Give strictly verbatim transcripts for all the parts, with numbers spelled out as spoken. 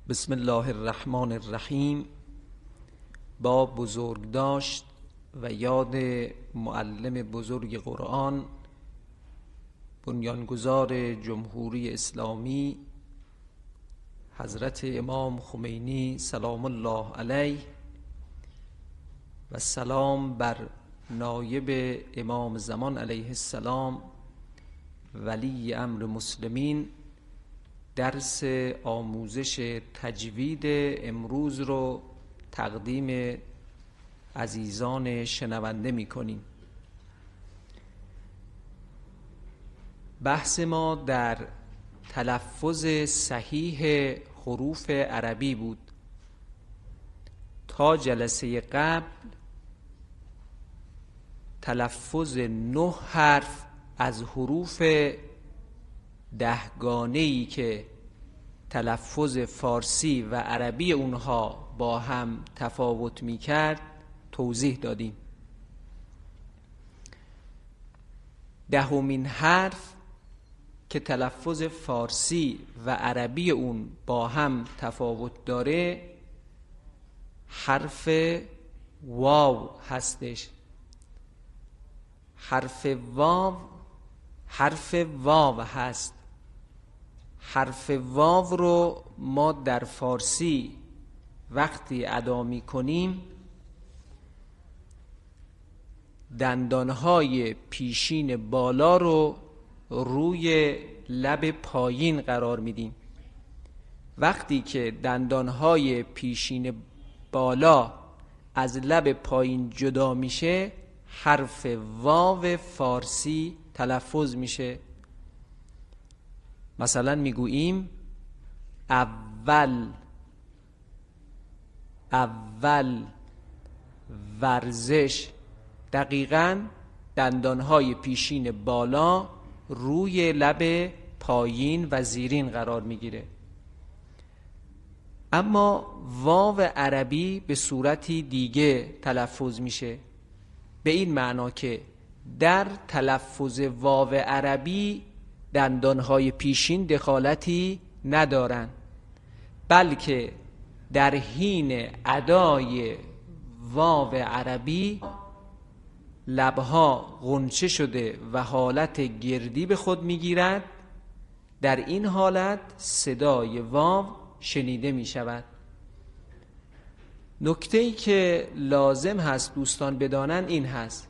بسم الله الرحمن الرحیم. با بزرگداشت و یاد معلم بزرگ قرآن، بنیانگذار جمهوری اسلامی حضرت امام خمینی سلام الله علیه و سلام بر نایب امام زمان علیه السلام ولی امر مسلمین، درس آموزش تجوید امروز رو تقدیم عزیزان شنونده می کنیم. بحث ما در تلفظ صحیح حروف عربی بود. تا جلسه قبل تلفظ نه حرف از حروف دهگانه‌ای که تلفظ فارسی و عربی اونها با هم تفاوت می کرد توضیح دادیم. دهمین حرف که تلفظ فارسی و عربی اون با هم تفاوت داره حرف واو هستش. حرف واو حرف واو هست. حرف واو رو ما در فارسی وقتی ادا می کنیم دندانهای پیشین بالا رو روی لب پایین قرار میدیم. وقتی که دندانهای پیشین بالا از لب پایین جدا میشه حرف واو فارسی تلفظ میشه. مثلا میگوییم اول، اول، ورزش. دقیقاً دندانهای پیشین بالا روی لب پایین و زیرین قرار میگیره. اما واو عربی به صورتی دیگه تلفظ میشه، به این معنا که در تلفظ واو عربی دندانهای پیشین دخالتی ندارن، بلکه در حین ادای واو عربی لبها غنچه شده و حالت گردی به خود میگیرد. در این حالت صدای واو شنیده می شود. نکته‌ای که لازم هست دوستان بدانن این هست: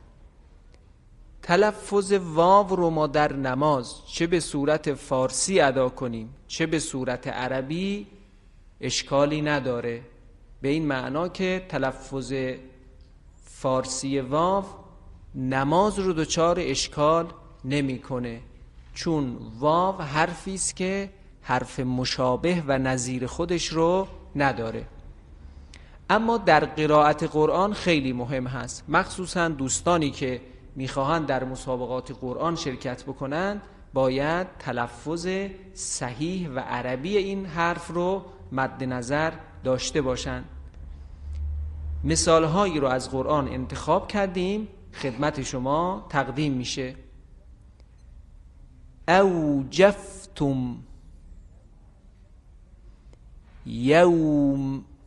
تلفظ واو رو ما در نماز چه به صورت فارسی ادا کنیم چه به صورت عربی اشکالی نداره، به این معنا که تلفظ فارسی واو نماز رو دچار اشکال نمیکنه، چون واو حرفی است که حرف مشابه و نظیر خودش رو نداره. اما در قرائت قرآن خیلی مهم هست، مخصوصا دوستانی که میخواهند در مسابقات قرآن شرکت بکنند باید تلفظ صحیح و عربی این حرف رو مد نظر داشته باشند. مثالهایی رو از قرآن انتخاب کردیم خدمت شما تقدیم میشه. اوجفتم یوم،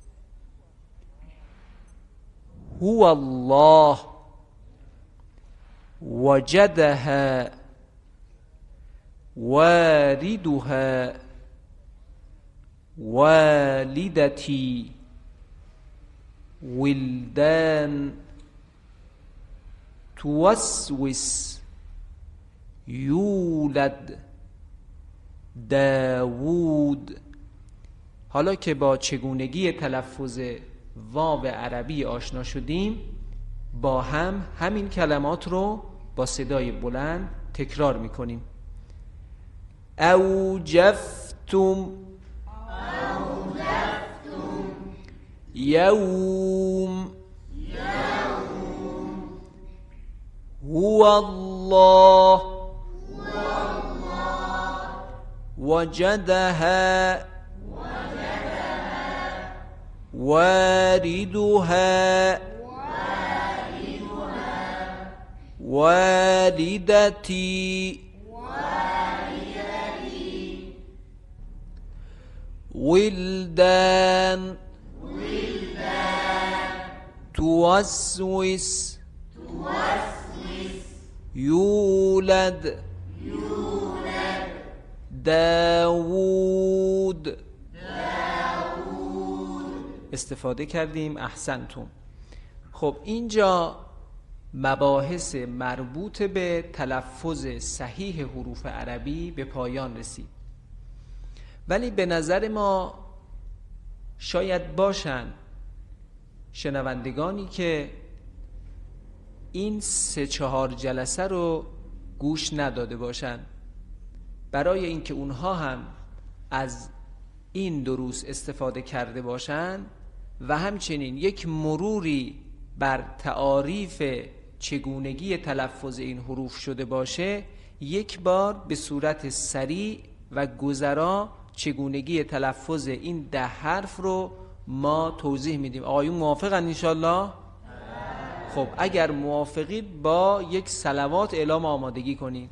هو الله وجدها واردها والدتی ولدان توسوس یولد داوود. حالا که با چگونگی تلفظ واو عربی آشنا شدیم، با هم همین کلمات رو با صدای بلند تکرار میکنیم. اوجفتم یوم، هو الله وجدها واردها والدتی ولدان توسوس یولد داوود استفاده کردیم. احسنتون. خب اینجا مباحث مربوط به تلفظ صحیح حروف عربی به پایان رسید، ولی به نظر ما شاید باشن شنوندگانی که این سه چهار جلسه رو گوش نداده باشن. برای اینکه اونها هم از این دروس استفاده کرده باشن و همچنین یک مروری بر تعاریف چگونگی تلفظ این حروف شده باشه، یک بار به صورت سریع و گذرا چگونگی تلفظ این ده حرف رو ما توضیح میدیم. آقایون موافقن انشالله؟ خب اگر موافقید با یک صلوات اعلام آمادگی کنید.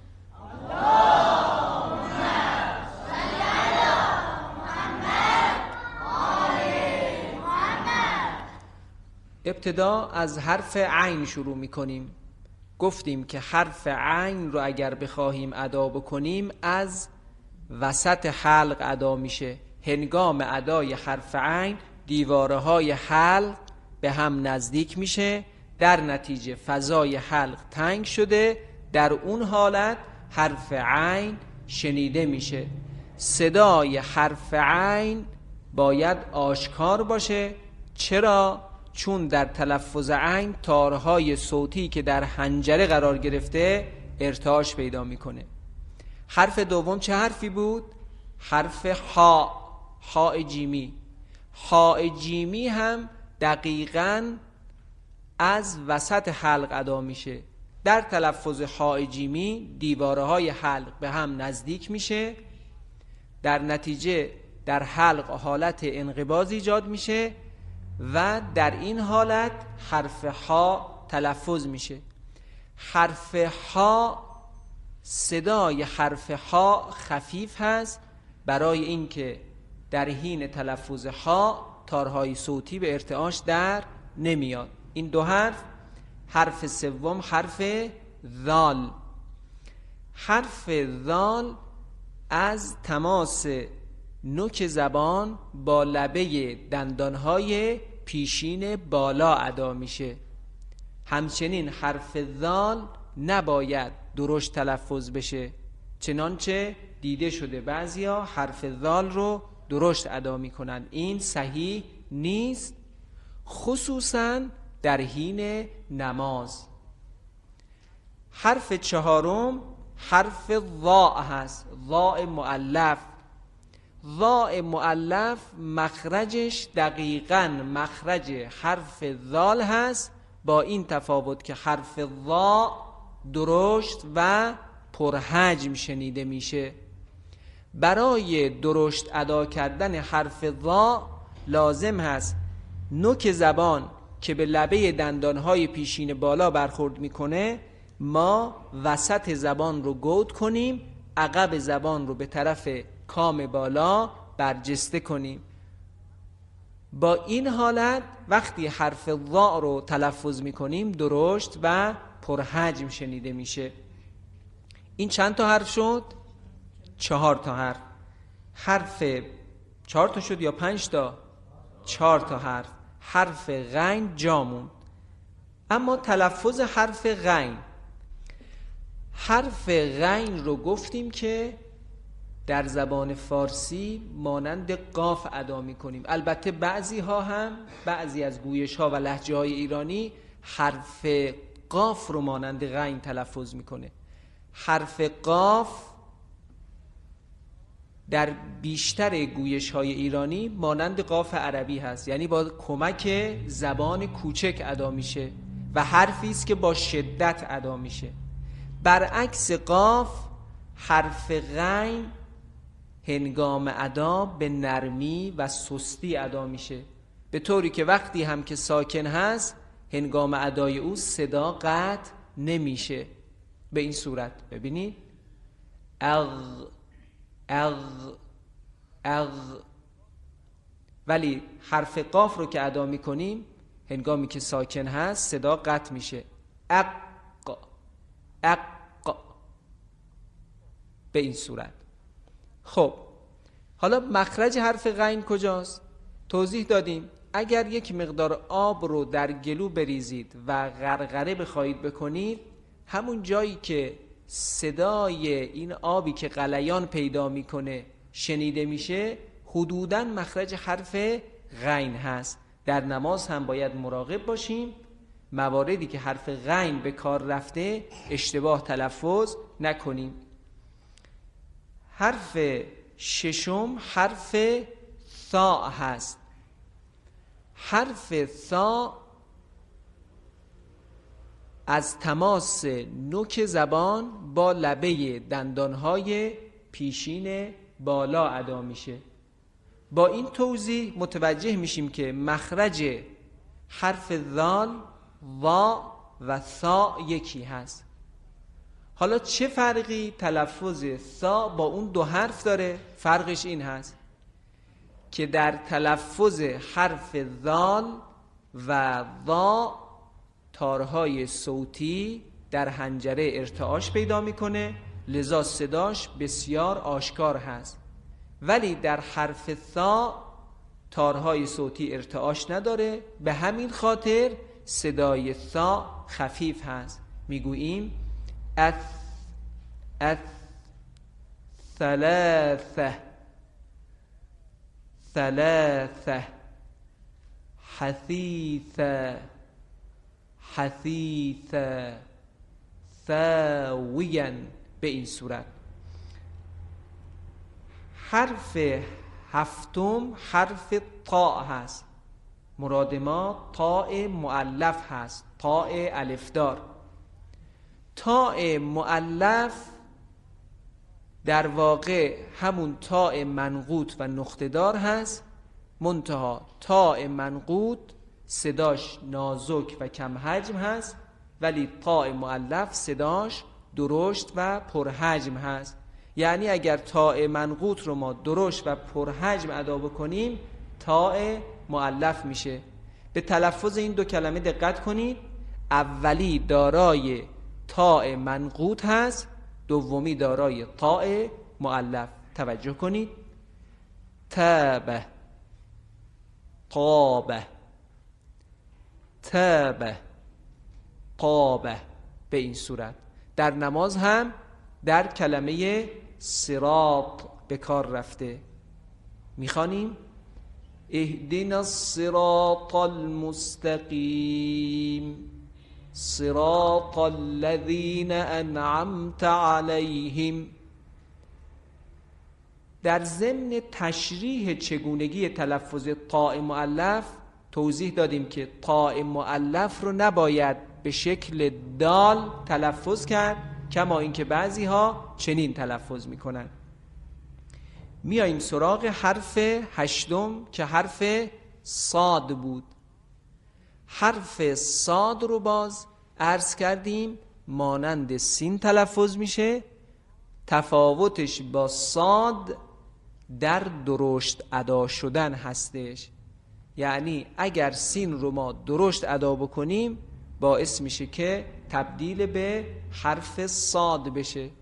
ابتدا از حرف عین شروع میکنیم. گفتیم که حرف عین رو اگر بخواهیم ادا بکنیم از وسط حلق ادا میشه. هنگام ادای حرف عین دیواره های حلق به هم نزدیک میشه، در نتیجه فضای حلق تنگ شده، در اون حالت حرف عین شنیده میشه. صدای حرف عین باید آشکار باشه. چرا؟ چون در تلفظ عین تارهای صوتی که در حنجره قرار گرفته ارتعاش پیدا میکنه. حرف دوم چه حرفی بود؟ حرف ها، ها جیمی. ها جیمی هم دقیقاً از وسط حلق ادا میشه. در تلفظ ها جیمی دیواره های حلق به هم نزدیک میشه، در نتیجه در حلق حالت انقباض ایجاد میشه و در این حالت حرف ها تلفظ میشه. حرف ها، صدای حرف ها خفیف هست برای اینکه در حین تلفظ ها تارهای صوتی به ارتعاش در نمیاد. این دو حرف. حرف سوم حرف ذال. حرف ذال از تماس نوک زبان با لبه دندانهای پیشین بالا ادا میشه. همچنین حرف ذال نباید درشت تلفظ بشه، چنانچه دیده شده بعضیا حرف ذال رو درشت ادا میکنن. این صحیح نیست، خصوصا در حین نماز. حرف چهارم حرف ضاء هست، ضاء مؤلف. ضاء مؤلف مخرجش دقیقاً مخرج حرف ذال هست، با این تفاوت که حرف ضاء درشت و پرحجم شنیده میشه. برای درشت ادا کردن حرف ضاء لازم هست نوک زبان که به لبه دندانهای پیشین بالا برخورد میکنه ما وسط زبان رو گود کنیم، عقب زبان رو به طرف کام بالا برجسته کنیم. با این حالت وقتی حرف ضاء رو تلفظ میکنیم درشت و پرحجم شنیده میشه. این چند تا حرف شد؟ چهار تا حرف. حرف چهار تا شد یا پنج تا؟ چهار تا حرف. حرف غین جامون. اما تلفظ حرف غین، حرف غین رو گفتیم که در زبان فارسی مانند قاف ادا می کنیم. البته بعضی ها هم، بعضی از گویش ها و لهجه های ایرانی حرف قاف رو مانند غین تلفظ می کنه. حرف قاف در بیشتر گویش های ایرانی مانند قاف عربی هست، یعنی با کمک زبان کوچک ادا میشه و حرفی است که با شدت ادا میشه. برعکس قاف حرف غین هنگام ادا به نرمی و سستی ادا میشه، به طوری که وقتی هم که ساکن هست هنگام ادای او صدا قطع نمیشه. به این صورت ببینید اغ اغ اغ ولی حرف قاف رو که ادا میکنیم هنگامی که ساکن هست صدا قطع میشه. اق اق به این صورت. خب حالا مخرج حرف غین کجاست؟ توضیح دادیم اگر یک مقدار آب رو در گلو بریزید و غرغره بخواهید بکنید، همون جایی که صدای این آبی که غلیان پیدا میکنه شنیده میشه حدوداً مخرج حرف غین هست. در نماز هم باید مراقب باشیم مواردی که حرف غین به کار رفته اشتباه تلفظ نکنیم. حرف ششم حرف ثا هست. حرف ثا از تماس نوک زبان با لبه دندانهای پیشین بالا ادا میشه. با این توضیح متوجه میشیم که مخرج حرف ذال، وا و ثا یکی هست. حالا چه فرقی تلفظ ثا با اون دو حرف داره؟ فرقش این هست که در تلفظ حرف ذال و وا تارهای صوتی در حنجره ارتعاش پیدا میکنه، لذا صداش بسیار آشکار هست. ولی در حرف ثا تارهای صوتی ارتعاش نداره، به همین خاطر صدای ثا خفیف هست. میگوییم اث اث ثلاثه ثلاثه حثیثه حثیثه ثاویا به این صورت. حرف هفتم حرف طاء هست. مراد ما طاء مؤلف هست، طاء الفدار. طاء مؤلف در واقع همون طاء منقوط و نقطه‌دار هست، منتها طاء منقوط صداش نازک و کم حجم هست، ولی طاء مؤلف صداش درشت و پرحجم هست. یعنی اگر طاء منقوط رو ما درشت و پرحجم ادا بکنیم طاء مؤلف میشه. به تلفظ این دو کلمه دقت کنید. اولی دارای طاء منقوط هست، دومی دارای طاء مؤلف. توجه کنید. تابه طابه تابه قابه به این صورت. در نماز هم در کلمه صراط به کار رفته. میخوانیم اهدنا الصراط المستقیم صراط الذین انعمت علیهم. در ضمن تشریح چگونگی تلفظ طاء مؤلف توضیح دادیم که طاء مؤلف رو نباید به شکل دال تلفظ کرد، کما اینکه بعضی ها چنین تلفظ میکنن. میاییم سراغ حرف هشتم که حرف صاد بود. حرف صاد رو باز عرض کردیم مانند سین تلفظ میشه. تفاوتش با صاد در درشت ادا شدن هستش. یعنی اگر سین رو ما درشت ادا بکنیم باعث میشه که تبدیل به حرف صاد بشه.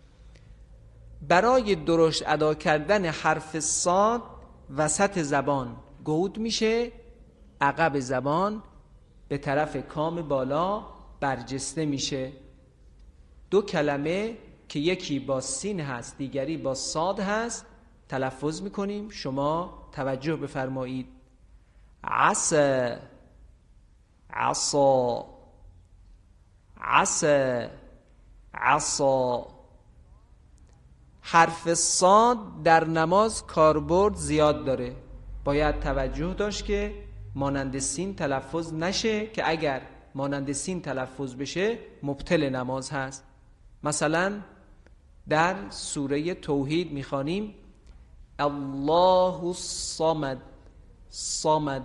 برای درشت ادا کردن حرف صاد وسط زبان گود میشه، عقب زبان به طرف کام بالا برجسته میشه. دو کلمه که یکی با سین هست دیگری با صاد هست تلفظ میکنیم. شما توجه بفرمایید. عسى عصا عسى عصا. حرف صاد در نماز کاربرد زیاد داره. باید توجه داشت که مانند سین تلفظ نشه، که اگر مانند سین تلفظ بشه مبطل نماز هست. مثلا در سوره توحید میخوانیم الله الصمد صمد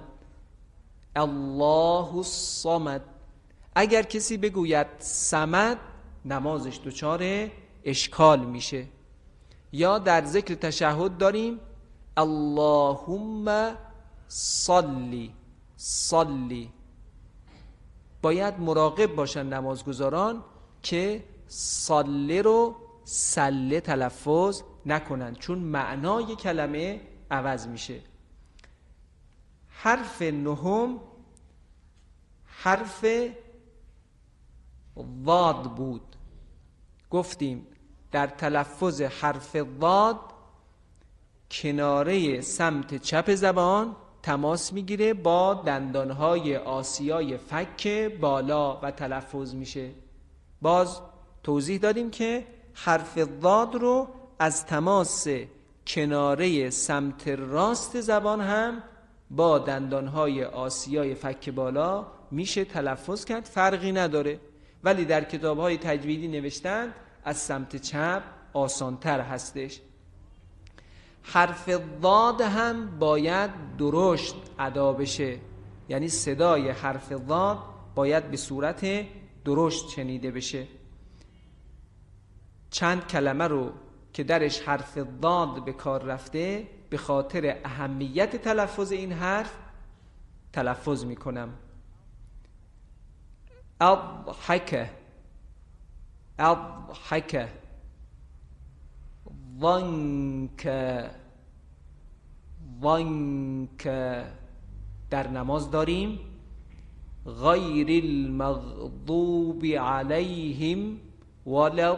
الله الصمد. اگر کسی بگوید صمد نمازش دچار اشکال میشه. یا در ذکر تشهد داریم اللهم صلی صلی. باید مراقب باشن نمازگزاران که صله رو سله تلفظ نکنن، چون معنای کلمه عوض میشه. حرف نهم حرف ضاد بود. گفتیم در تلفظ حرف ضاد کناره سمت چپ زبان تماس میگیره با دندانهای آسیای فک بالا و تلفظ میشه. باز توضیح دادیم که حرف ضاد رو از تماس کناره سمت راست زبان هم با دندانهای آسیای فک بالا میشه تلفظ کرد، فرقی نداره. ولی در کتابهای تجویدی نوشتن از سمت چپ آسانتر هستش. حرف ضاد هم باید درشت ادا بشه، یعنی صدای حرف ضاد باید به صورت درشت شنیده بشه. چند کلمه رو که درش حرف ضاد به کار رفته به خاطر اهمیت تلفظ این حرف تلفظ میکنم. اضحک اضحک، ضنک ضنک. در نماز داریم غیر المغضوب علیهم ولا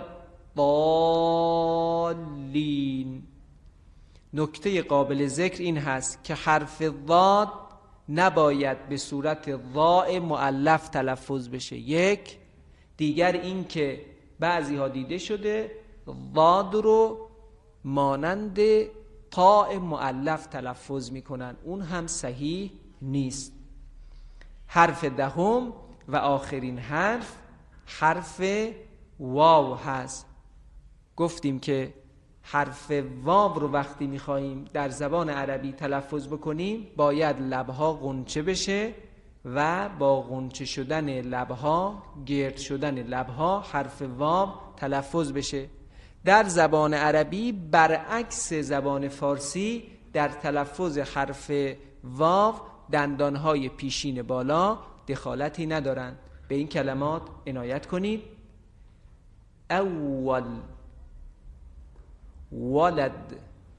الضالین. نکته قابل ذکر این هست که حرف ضاد نباید به صورت ضاء مؤلف تلفظ بشه. یک دیگر این که بعضی ها دیده شده ضاد رو مانند طاء مؤلف تلفظ میکنن، اون هم صحیح نیست. حرف دهم و آخرین حرف حرف واو هست. گفتیم که حرف واو رو وقتی میخواییم در زبان عربی تلفظ بکنیم باید لبها غنچه بشه و با غنچه شدن لبها، گرد شدن لبها حرف واو تلفظ بشه. در زبان عربی برعکس زبان فارسی در تلفظ حرف واو دندانهای پیشین بالا دخالتی ندارند. به این کلمات عنایت کنید. اول، ولد،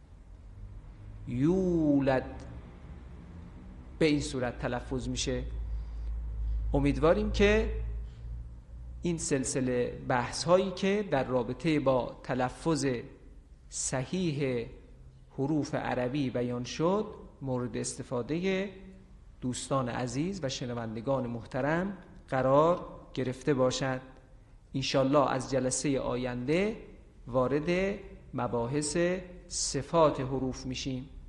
یولد، به این صورت تلفظ میشه. امیدواریم که این سلسله بحث هایی که در رابطه با تلفظ صحیح حروف عربی بیان شد مورد استفاده دوستان عزیز و شنوندگان محترم قرار گرفته باشد. انشالله از جلسه آینده وارد مباحث صفات حروف میشیم.